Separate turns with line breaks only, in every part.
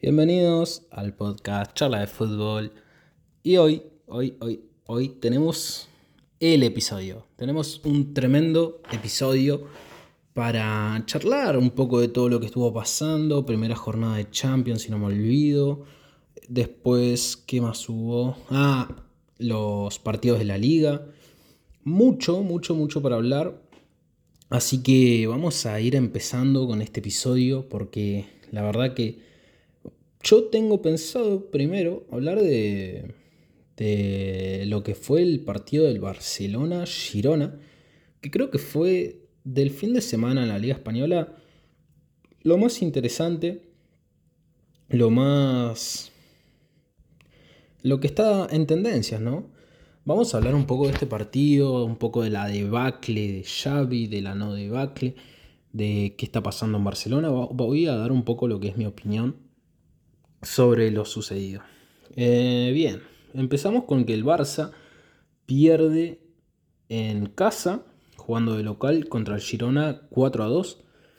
Bienvenidos al podcast Charla de Fútbol. Y hoy tenemos el episodio. Tenemos un tremendo episodio para charlar un poco de todo lo que estuvo pasando. Primera jornada de Champions, si no me olvido. Después, ¿qué más hubo? Los partidos de la Liga. Mucho para hablar. Así que vamos a ir empezando con este episodio porque la verdad que yo tengo pensado primero hablar de lo que fue el partido del Barcelona-Girona, que creo que fue del fin de semana en la Liga Española lo más interesante, lo más... lo que está en tendencias, ¿no? Vamos a hablar un poco de este partido, un poco de la debacle de Xavi, de la no debacle, de qué está pasando en Barcelona. Voy a dar un poco lo que es mi opinión sobre lo sucedido. Bien, empezamos con que el Barça pierde en casa, jugando de local contra el Girona 4-2.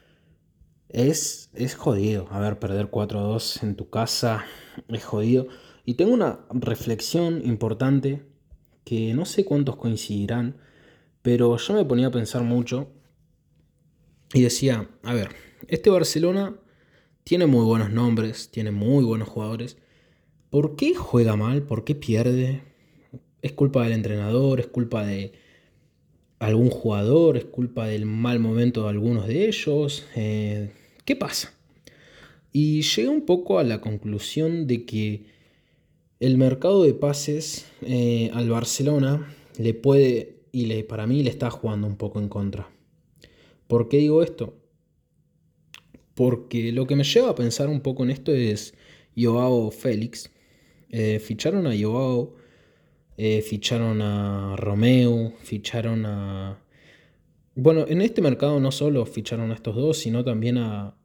Es jodido, a ver, perder 4-2 en tu casa es jodido. Y tengo una reflexión importante que no sé cuántos coincidirán, pero yo me ponía a pensar mucho y decía, a ver, este Barcelona tiene muy buenos nombres, tiene muy buenos jugadores. ¿Por qué juega mal? ¿Por qué pierde? ¿Es culpa del entrenador? ¿Es culpa de algún jugador? ¿Es culpa del mal momento de algunos de ellos? ¿Qué pasa? Y llegué un poco a la conclusión de que el mercado de pases al Barcelona le puede, para mí le está jugando un poco en contra. ¿Por qué digo esto? Porque lo que me lleva a pensar un poco en esto es Joao Félix. Ficharon a Joao, ficharon a Romeo, ficharon a... Bueno, en este mercado no solo ficharon a estos dos, sino también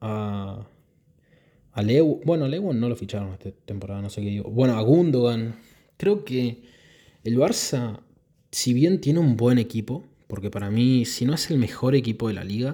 a Lewin. Bueno, a Lewin no lo ficharon esta temporada, no sé qué digo. Bueno, a Gundogan. Creo que el Barça, si bien tiene un buen equipo, porque para mí, si no es el mejor equipo de la liga,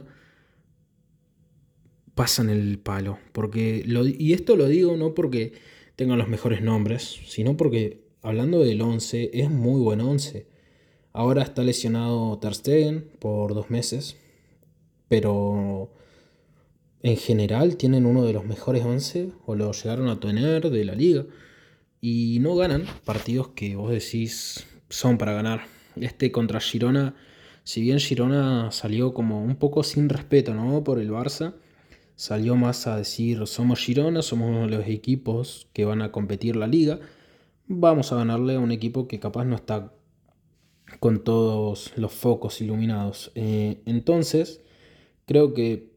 pasan el palo. Y esto lo digo no porque tengan los mejores nombres, sino porque hablando del 11, es muy buen 11. Ahora está lesionado Ter Stegen por 2 meses, pero en general tienen uno de los mejores 11 o lo llegaron a tener de la liga y no ganan partidos que vos decís son para ganar. Este contra Girona, si bien Girona salió como un poco sin respeto, ¿no? Por el Barça, salió más a decir somos Girona, somos uno de los equipos que van a competir la liga, vamos a ganarle a un equipo que capaz no está con todos los focos iluminados. Entonces, creo que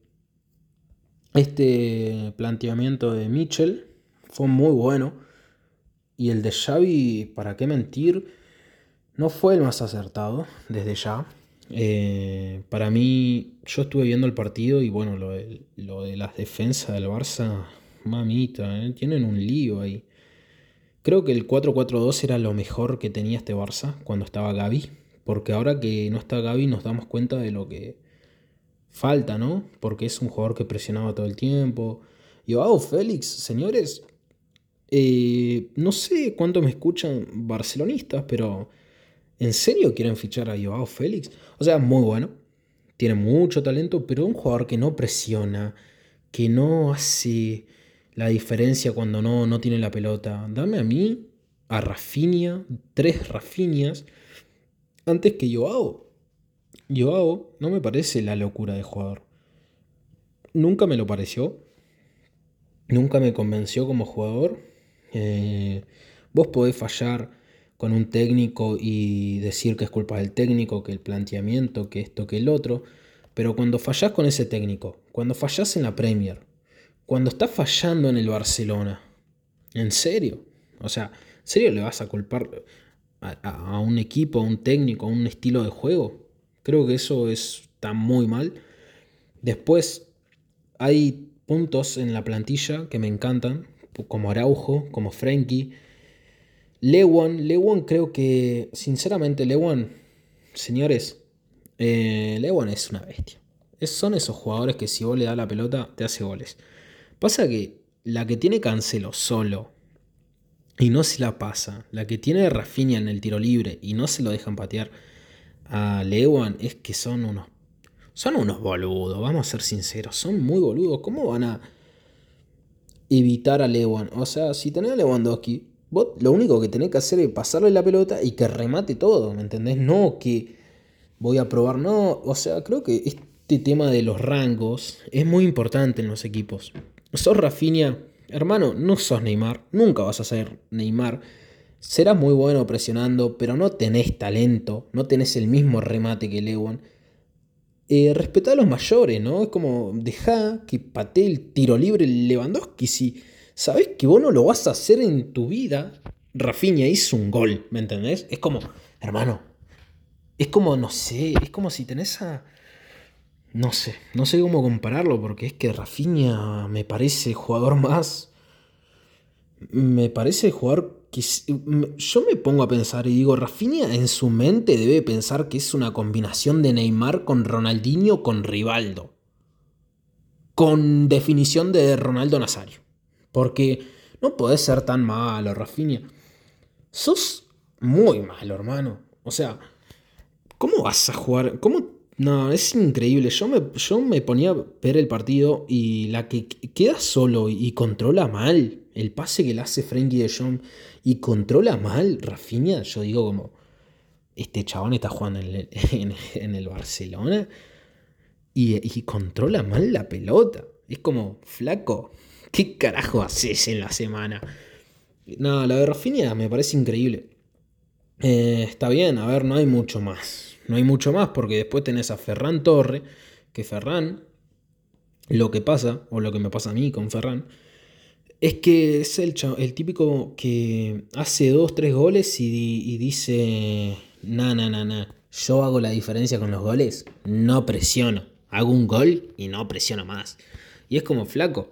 este planteamiento de Mitchell fue muy bueno. Y el de Xavi, para qué mentir, no fue el más acertado desde ya. Para mí, yo estuve viendo el partido y bueno, lo de las defensas del Barça, mamita, tienen un lío ahí. Creo que el 4-4-2 era lo mejor que tenía este Barça cuando estaba Gavi. Porque ahora que no está Gavi nos damos cuenta de lo que falta, ¿no? Porque es un jugador que presionaba todo el tiempo. Y Joao Félix, señores, no sé cuánto me escuchan barcelonistas, pero ¿en serio quieren fichar a Joao Félix? O sea, muy bueno, tiene mucho talento, pero un jugador que no presiona, que no hace la diferencia cuando no tiene la pelota. Dame a mí, a Rafinha, 3 Rafinhas, antes que Joao. Joao no me parece la locura de jugador. Nunca me lo pareció. Nunca me convenció como jugador. Vos podés fallar con un técnico y decir que es culpa del técnico, que el planteamiento, que esto, que el otro. Pero cuando fallás con ese técnico, cuando fallás en la Premier, cuando estás fallando en el Barcelona, ¿en serio? O sea, ¿en serio le vas a culpar a un equipo, a un técnico, a un estilo de juego? Creo que eso está muy mal. Después hay puntos en la plantilla que me encantan, como Araujo, como Frenkie. Lewin creo que, sinceramente, señores, Lewin es una bestia. Son esos jugadores que si vos le das la pelota, te hace goles. Pasa que la que tiene Cancelo solo y no se la pasa, la que tiene Rafinha en el tiro libre y no se lo dejan patear a Lewan, es que son unos boludos, vamos a ser sinceros, son muy boludos. ¿Cómo van a evitar a Lewan? O sea, si tenés a Lewandowski, vos lo único que tenés que hacer es pasarle la pelota y que remate todo, ¿me entendés? No que voy a probar, no. O sea, creo que este tema de los rangos es muy importante en los equipos. Sos Rafinha, hermano, no sos Neymar, nunca vas a ser Neymar. Serás muy bueno presionando, pero no tenés talento, no tenés el mismo remate que Lewan. Respetá a los mayores, ¿no? Es como, dejá que patee el tiro libre Lewandowski. Si sabés que vos no lo vas a hacer en tu vida, Rafinha hizo un gol, ¿me entendés? Es como, hermano, es como, no sé, es como si tenés a... no sé cómo compararlo, porque es que Rafinha me parece jugador más... Me parece jugador que... Yo me pongo a pensar y digo, Rafinha en su mente debe pensar que es una combinación de Neymar con Ronaldinho con Rivaldo. Con definición de Ronaldo Nazario. Porque no podés ser tan malo, Rafinha. Sos muy malo, hermano. O sea, ¿cómo vas a jugar? ¿Cómo? No, es increíble. Yo me ponía a ver el partido y la que queda solo y controla mal el pase que le hace Frenkie de Jong y controla mal Rafinha. Yo digo como, este chabón está jugando en el Barcelona y controla mal la pelota. Es como, flaco, ¿qué carajo haces en la semana? No, la de Rafinha me parece increíble. Está bien, a ver, no hay mucho más. No hay mucho más porque después tenés a Ferran Torre, que Ferran, lo que pasa, o lo que me pasa a mí con Ferran, es que es el típico que hace 2, 3 goles y dice, na, yo hago la diferencia con los goles, no presiono, hago un gol y no presiono más. Y es como flaco.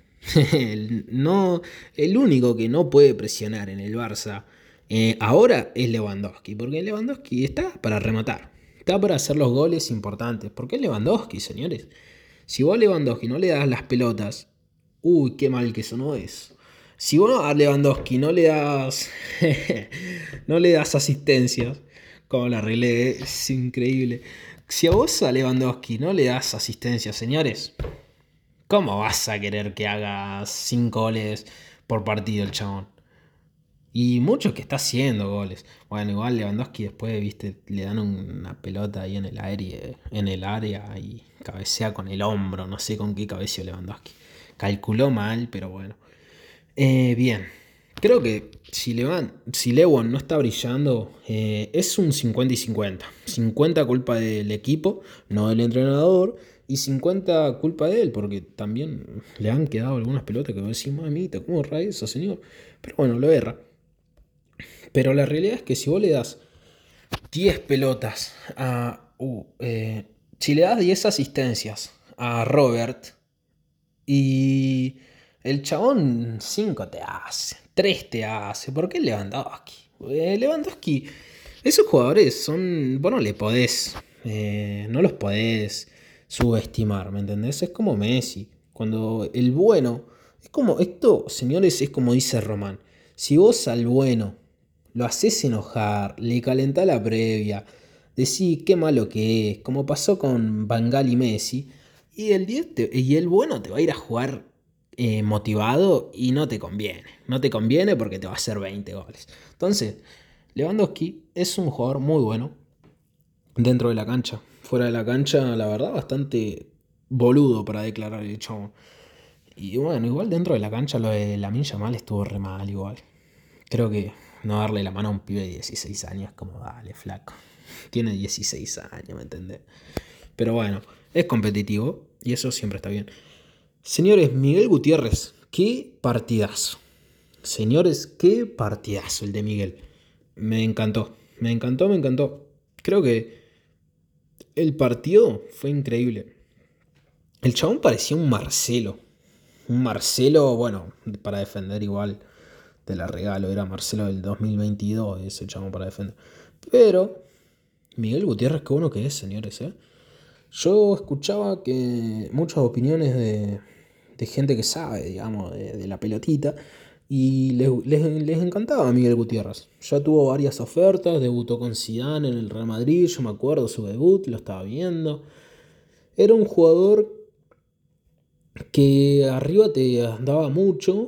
No, el único que no puede presionar en el Barça ahora es Lewandowski, porque Lewandowski está para rematar, está para hacer los goles importantes, porque es Lewandowski, señores. Si vos a Lewandowski no le das las pelotas, uy, qué mal que eso no es. Si vos a Lewandowski no le das, no le das asistencias, como la arreglé, es increíble. Si a vos a Lewandowski no le das asistencias, señores, ¿cómo vas a querer que haga 5 goles por partido el chabón? Y mucho que está haciendo goles. Bueno, igual Lewandowski después, viste, le dan una pelota ahí en el área y cabecea con el hombro. No sé con qué cabeceó Lewandowski. Calculó mal, pero bueno. Bien. Creo que si Lewan no está brillando, es un 50 y 50. 50 culpa del equipo, no del entrenador. Y 50 culpa de él, porque también le han quedado algunas pelotas que vos decís, mamita, ¿cómo erra eso, señor? Pero bueno, lo erra. Pero la realidad es que si vos le das 10 pelotas a... si le das 10 asistencias a Robert y el chabón 5 te hace, 3 te hace, ¿por qué Lewandowski? Lewandowski, esos jugadores son... Vos no le podés... no los podés subestimar, ¿me entendés? Es como Messi. Cuando el bueno... Es como... Esto, señores, es como dice Román. Si vos al bueno lo haces enojar, le calentás la previa, decís qué malo que es, como pasó con Bangal y Messi, y y el bueno te va a ir a jugar motivado y no te conviene. No te conviene porque te va a hacer 20 goles. Entonces, Lewandowski es un jugador muy bueno dentro de la cancha. Fuera de la cancha, la verdad, bastante boludo para declarar el chabón. Y bueno, igual dentro de la cancha lo de Lamine Yamal estuvo re mal igual. Creo que no darle la mano a un pibe de 16 años es como, dale, flaco. Tiene 16 años, ¿me entendés? Pero bueno, es competitivo y eso siempre está bien. Señores, Miguel Gutiérrez, qué partidazo. Señores, qué partidazo el de Miguel. Me encantó, me encantó, me encantó. Creo que el partido fue increíble. El chabón parecía un Marcelo. Un Marcelo, bueno, para defender igual te la regalo. Era Marcelo del 2022 ese chabón para defender. Pero Miguel Gutiérrez, qué bueno que es, señores, ¿eh? Yo escuchaba que muchas opiniones de gente que sabe, digamos, de la pelotita. Y les encantaba a Miguel Gutiérrez. Ya tuvo varias ofertas, debutó con Zidane en el Real Madrid, yo me acuerdo su debut, lo estaba viendo. Era un jugador que arriba te daba mucho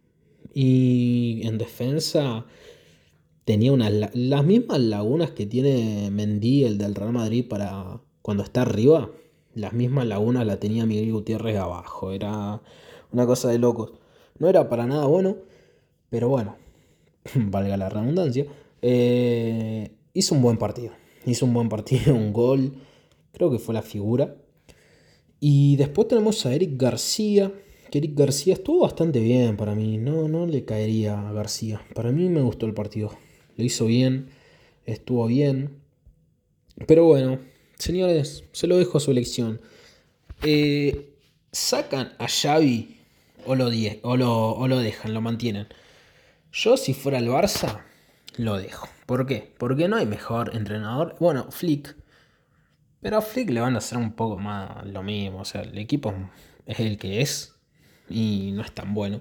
y en defensa tenía las mismas lagunas que tiene Mendy, el del Real Madrid, para cuando está arriba. Las mismas lagunas la tenía Miguel Gutiérrez abajo. Era una cosa de locos. No era para nada bueno, pero bueno, valga la redundancia. Hizo un buen partido. Hizo un buen partido, un gol. Creo que fue la figura. Y después tenemos a Eric García. Que Eric García estuvo bastante bien para mí. No le caería a García. Para mí me gustó el partido. Lo hizo bien. Estuvo bien. Pero bueno, señores, se lo dejo a su elección. ¿Sacan a Xavi o lo dejan, lo mantienen? Yo, si fuera el Barça, lo dejo. ¿Por qué? Porque no hay mejor entrenador. Bueno, Flick. Pero a Flick le van a hacer un poco más lo mismo. O sea, el equipo es el que es y no es tan bueno.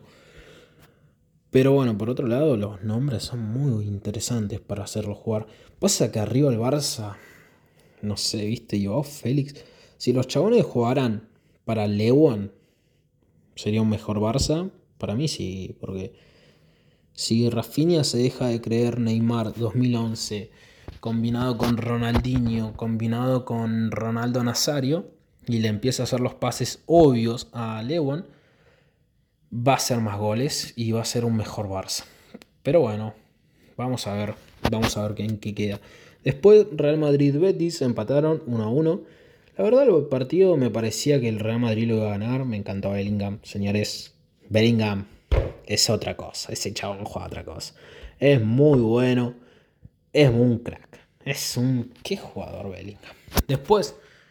Pero bueno, por otro lado, los nombres son muy interesantes para hacerlo jugar. Pasa que arriba el Barça, no sé, viste, Joao Félix. Si los chabones jugaran para Lewan, sería un mejor Barça. Para mí sí, porque si Rafinha se deja de creer Neymar 2011, combinado con Ronaldinho, combinado con Ronaldo Nazario, y le empieza a hacer los pases obvios a Lewan, va a hacer más goles y va a ser un mejor Barça. Pero bueno, vamos a ver en qué queda. Después Real Madrid-Betis empataron 1-1. La verdad el partido me parecía que el Real Madrid lo iba a ganar. Me encantó Bellingham, señores. Bellingham es otra cosa. Ese chabón juega otra cosa. Es muy bueno. Es un crack. Qué jugador Bellingham. Después,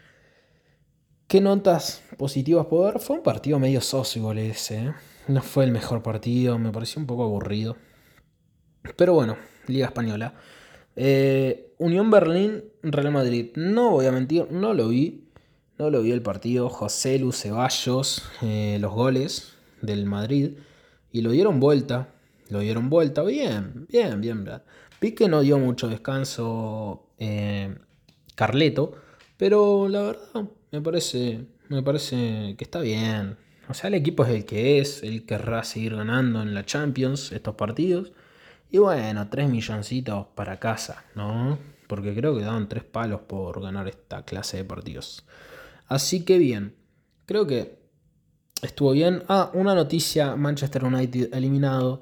¿qué notas positivas puedo dar? Fue un partido medio soso igual ese, ¿eh? No fue el mejor partido. Me pareció un poco aburrido. Pero bueno, Liga Española. Unión Berlín, Real Madrid. No voy a mentir, no lo vi. No lo vi el partido. José Lu Ceballos, los goles del Madrid. Y lo dieron vuelta. Lo dieron vuelta. Bien, bien, bien. Vi que no dio mucho descanso Carleto. Pero la verdad, me parece que está bien. O sea, el equipo es el que es. Él querrá seguir ganando en la Champions estos partidos. Y bueno, 3 milloncitos para casa, ¿no? Porque creo que daban 3 palos por ganar esta clase de partidos. Así que bien, creo que estuvo bien. Ah, una noticia, Manchester United eliminado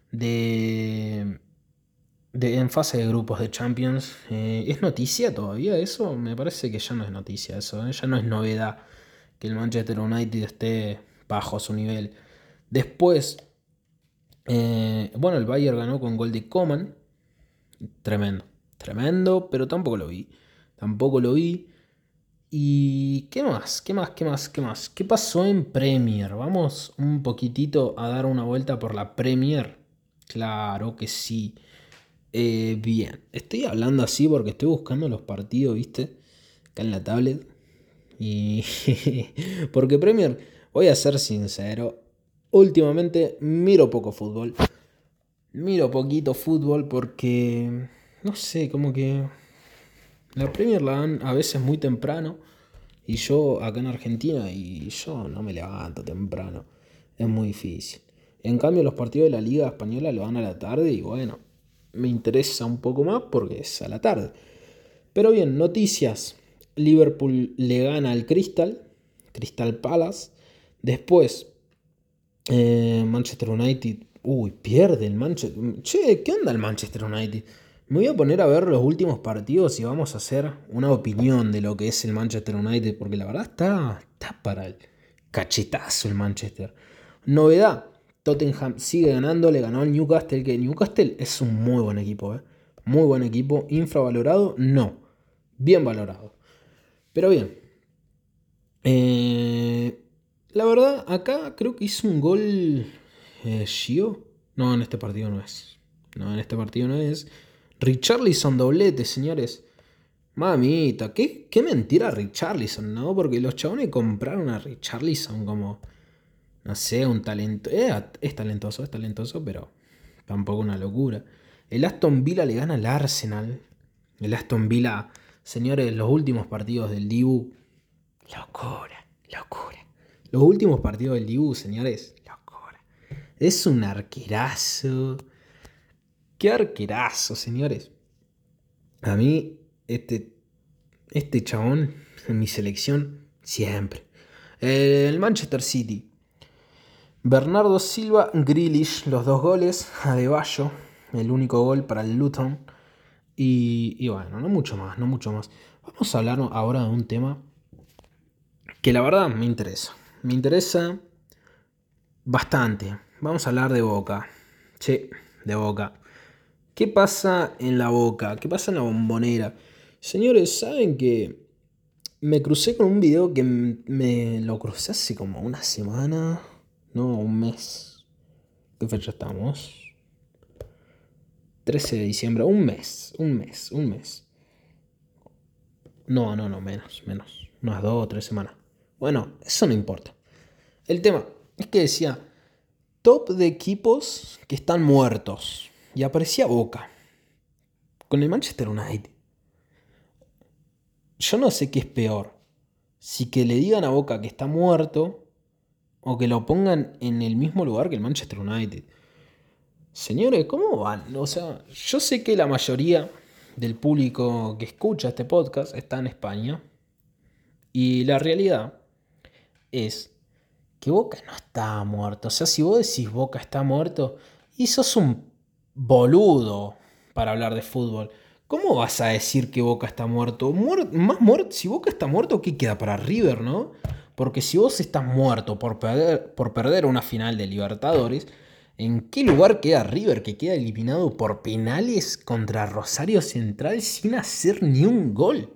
en fase de grupos de Champions. ¿Es noticia todavía eso? Me parece que ya no es noticia eso, ¿eh? Ya no es novedad que el Manchester United esté bajo su nivel. Después, bueno, el Bayern ganó con gol de Coman. Tremendo, tremendo, pero tampoco lo vi. Tampoco lo vi. ¿Y qué más? ¿Qué más? ¿Qué más? ¿Qué más? ¿Qué pasó en Premier? Vamos un poquitito a dar una vuelta por la Premier. Claro que sí. Bien, estoy hablando así porque estoy buscando los partidos, ¿viste? Acá en la tablet. Y porque Premier, voy a ser sincero, últimamente miro poco fútbol. Miro poquito fútbol porque, no sé, como que la Premier la dan a veces muy temprano y yo acá en Argentina y yo no me levanto temprano. Es muy difícil. En cambio los partidos de la Liga Española lo dan a la tarde y bueno, me interesa un poco más porque es a la tarde. Pero bien, noticias. Liverpool le gana al Crystal Palace. Después, Manchester United. Uy, pierde el Manchester. Che, ¿qué onda el Manchester United? Me voy a poner a ver los últimos partidos y vamos a hacer una opinión de lo que es el Manchester United. Porque la verdad está para el cachetazo el Manchester. Novedad. Tottenham sigue ganando, le ganó al Newcastle. Que Newcastle es un muy buen equipo, ¿eh? Muy buen equipo. ¿Infravalorado? No. Bien valorado. Pero bien. La verdad, acá creo que hizo un gol Gio. No, en este partido no es. No, en este partido no es. Richarlison doblete, señores. Mamita, qué mentira Richarlison, ¿no? Porque los chabones compraron a Richarlison como no sé, un talento. Es talentoso, pero tampoco una locura. El Aston Villa le gana al Arsenal. El Aston Villa, señores, los últimos partidos del Dibu. Locura, locura. Los últimos partidos del Dibu, señores, locura. Es un arquerazo. Qué arquerazo, señores. A mí, este chabón en mi selección, siempre. El Manchester City. Bernardo Silva, Grealish, los 2 goles. Adebayo, el único gol para el Luton. Y bueno, no mucho más, no mucho más. Vamos a hablar ahora de un tema que la verdad me interesa. Me interesa bastante. Vamos a hablar de Boca. Sí, de Boca. ¿Qué pasa en la Boca? ¿Qué pasa en la Bombonera? Señores, ¿saben que me crucé con un video que me lo crucé hace como una semana? No, un mes. ¿Qué fecha estamos? 13 de diciembre. Un mes. No, menos. Unas 2 o 3 semanas. Bueno, eso no importa. El tema es que decía top de equipos que están muertos. Y aparecía Boca. Con el Manchester United. Yo no sé qué es peor. Si que le digan a Boca que está muerto o que lo pongan en el mismo lugar que el Manchester United. Señores, ¿cómo van? O sea, yo sé que la mayoría del público que escucha este podcast está en España. Y la realidad es que Boca no está muerto. O sea, si vos decís Boca está muerto, y sos un boludo para hablar de fútbol. ¿Cómo vas a decir que Boca está muerto? Más muerto, si Boca está muerto, ¿qué queda para River, no? Porque si vos estás muerto por perder una final de Libertadores, ¿en qué lugar queda River que queda eliminado por penales contra Rosario Central sin hacer ni un gol?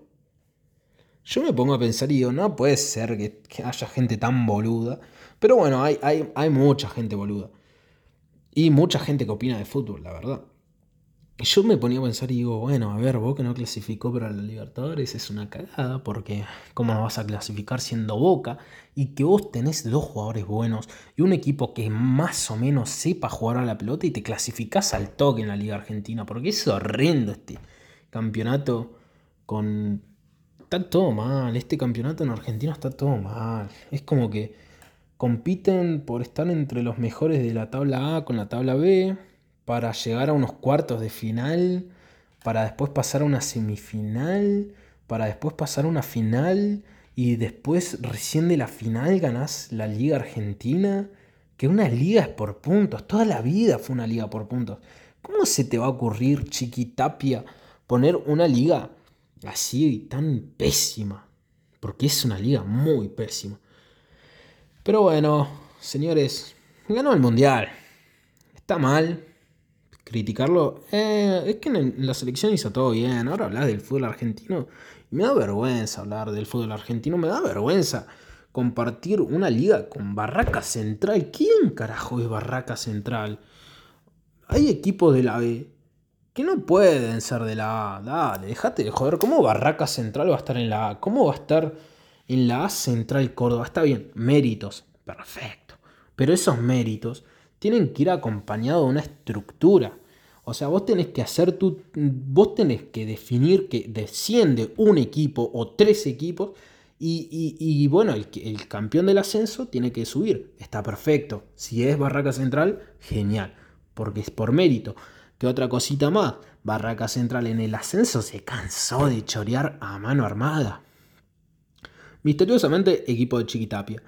Yo me pongo a pensar y digo, no puede ser que haya gente tan boluda. Pero bueno, hay mucha gente boluda. Y mucha gente que opina de fútbol, la verdad. Y yo me ponía a pensar y digo, bueno, a ver, Boca no clasificó para la Libertadores, es una cagada, porque ¿cómo no vas a clasificar siendo Boca? Y que vos tenés 2 jugadores buenos y un equipo que más o menos sepa jugar a la pelota y te clasificás al toque en la Liga Argentina, porque es horrendo este campeonato con... Está todo mal, este campeonato en Argentina está todo mal. Es como que compiten por estar entre los mejores de la tabla A con la tabla B, para llegar a unos cuartos de final, para después pasar a una semifinal, para después pasar a una final y después recién de la final ganás la Liga Argentina, que una liga es por puntos, toda la vida fue una liga por puntos. ¿Cómo se te va a ocurrir, Chiquitapia, poner una liga así tan pésima? Porque es una liga muy pésima. Pero bueno, señores, ganó el Mundial. Está mal criticarlo. Es que en la selección hizo todo bien. Ahora hablas del fútbol argentino. Y me da vergüenza hablar del fútbol argentino. Me da vergüenza compartir una liga con Barraca Central. ¿Quién carajo es Barraca Central? Hay equipos de la B que no pueden ser de la A. Dale, dejate de joder. ¿Cómo Barraca Central va a estar en la A? ¿Cómo va a estar en la A Central Córdoba? Está bien, méritos, perfecto. Pero esos méritos tienen que ir acompañados de una estructura. O sea, vos tenés que definir que desciende un equipo o 3 equipos y bueno, el campeón del ascenso tiene que subir. Está perfecto. Si es Barraca Central, genial, porque es por mérito. ¿Qué otra cosita más? Barraca Central en el ascenso se cansó de chorear a mano armada. Misteriosamente, equipo de Chiquitapia.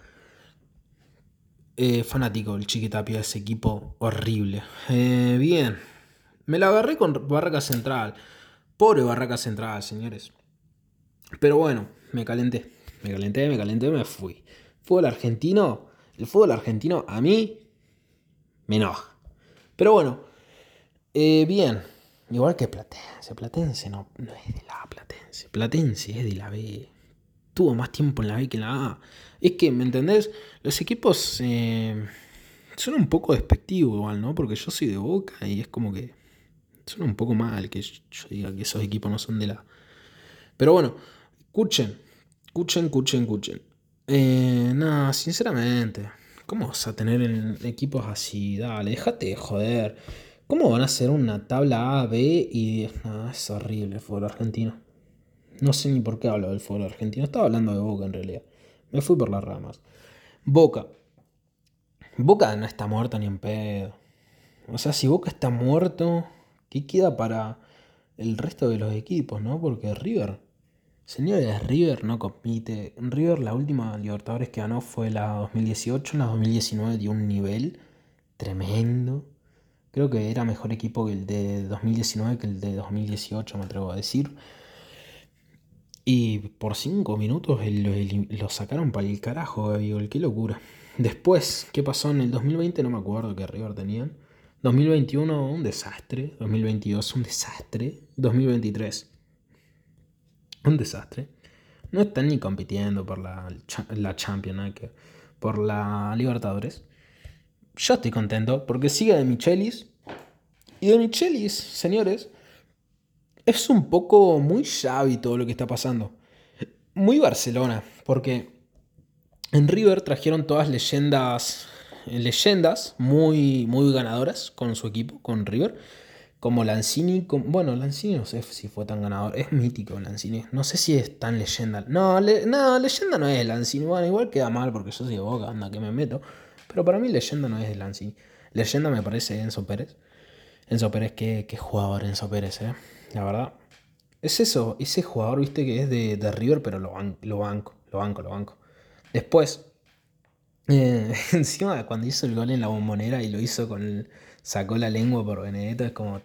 Fanático del Chiquitapia, ese equipo horrible. Bien. Me la agarré con Barraca Central. Pobre Barraca Central, señores. Pero bueno, me calenté. Me fui. El fútbol argentino a mí me enoja. Pero bueno, bien. Igual que Platense. Platense no es de la A, Platense. Platense es de la B. Tuvo más tiempo en la B que en la A. Es que, ¿me entendés? Los equipos son un poco despectivos igual, ¿no? Porque yo soy de Boca y es como que suena un poco mal que yo diga que esos equipos no son de la A. Pero bueno, escuchen. Nada, sinceramente. ¿Cómo vas a tener equipos así? Dale, déjate de joder. ¿Cómo van a hacer una tabla A, B y... No, es horrible el fútbol argentino. No sé ni por qué hablo del fútbol argentino. Estaba hablando de Boca en realidad. Me fui por las ramas. Boca. Boca no está muerto ni en pedo. O sea, si Boca está muerto, ¿qué queda para el resto de los equipos, no? Porque River, señores, River no compite. River, la última Libertadores que ganó fue la 2018. En la 2019 dio un nivel tremendo. Creo que era mejor equipo que el de 2019 que el de 2018, me atrevo a decir. Y por 5 minutos lo sacaron para el carajo, Gabigol, qué locura. Después, ¿qué pasó en el 2020? No me acuerdo qué River tenían. 2021, un desastre. 2022, un desastre. 2023, un desastre. No están ni compitiendo por la Champions, nada que por la Libertadores. Yo estoy contento porque sigue De Michelis. Y De Michelis, señores, es un poco muy Xavi todo lo que está pasando. Muy Barcelona, porque en River trajeron todas leyendas muy, muy ganadoras con su equipo, con River. Como Lanzini, bueno, Lanzini no sé si fue tan ganador, es mítico Lanzini, no sé si es tan leyenda. No, leyenda no es Lanzini, bueno, igual queda mal porque yo soy de Boca, anda que me meto. Pero para mí leyenda no es de Lanzini. Leyenda me parece Enzo Pérez. Enzo Pérez, qué jugador Enzo Pérez, la verdad. Es eso, ese jugador, viste, que es de River, pero lo banco. Después, encima cuando hizo el gol en la Bombonera y lo hizo sacó la lengua por Benedetto, es como,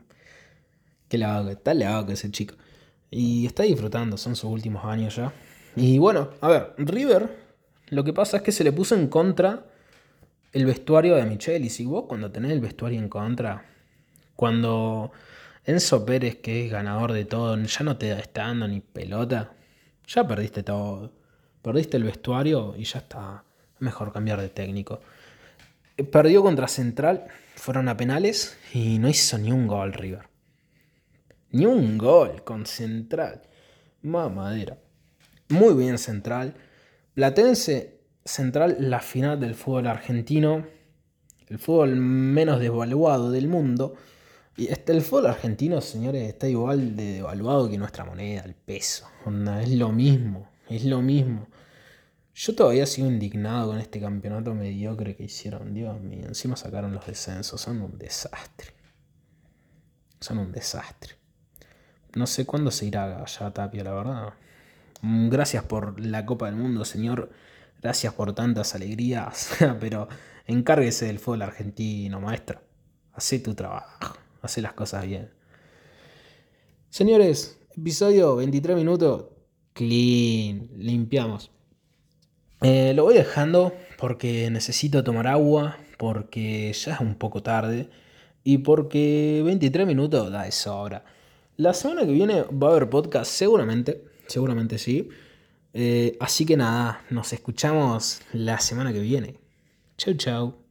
qué loco, está loco ese chico. Y está disfrutando, son sus últimos años ya. Y bueno, a ver, River, lo que pasa es que se le puso en contra el vestuario de Michelis. Y vos cuando tenés el vestuario en contra, cuando Enzo Pérez, que es ganador de todo, ya no te está dando ni pelota, ya perdiste todo. Perdiste el vestuario y ya está. Mejor cambiar de técnico. Perdió contra Central, fueron a penales y no hizo ni un gol River. Ni un gol con Central. Mamadera. Muy bien Central. Platense, Central, la final del fútbol argentino. El fútbol menos devaluado del mundo. Y el fútbol argentino, señores, está igual de devaluado que nuestra moneda, el peso. Onda, es lo mismo, es lo mismo. Yo todavía sigo indignado con este campeonato mediocre que hicieron. Dios mío, encima sacaron los descensos. Son un desastre. Son un desastre. No sé cuándo se irá allá Tapia, la verdad. Gracias por la Copa del Mundo, señor. Gracias por tantas alegrías. Pero encárguese del fútbol argentino, maestro. Hacé tu trabajo. Hacé las cosas bien. Señores, episodio 23 minutos. Clean. Limpiamos. Lo voy dejando porque necesito tomar agua. Porque ya es un poco tarde. Y porque 23 minutos da de sobra. La semana que viene va a haber podcast, seguramente sí. Así que nada, nos escuchamos la semana que viene. Chau, chau.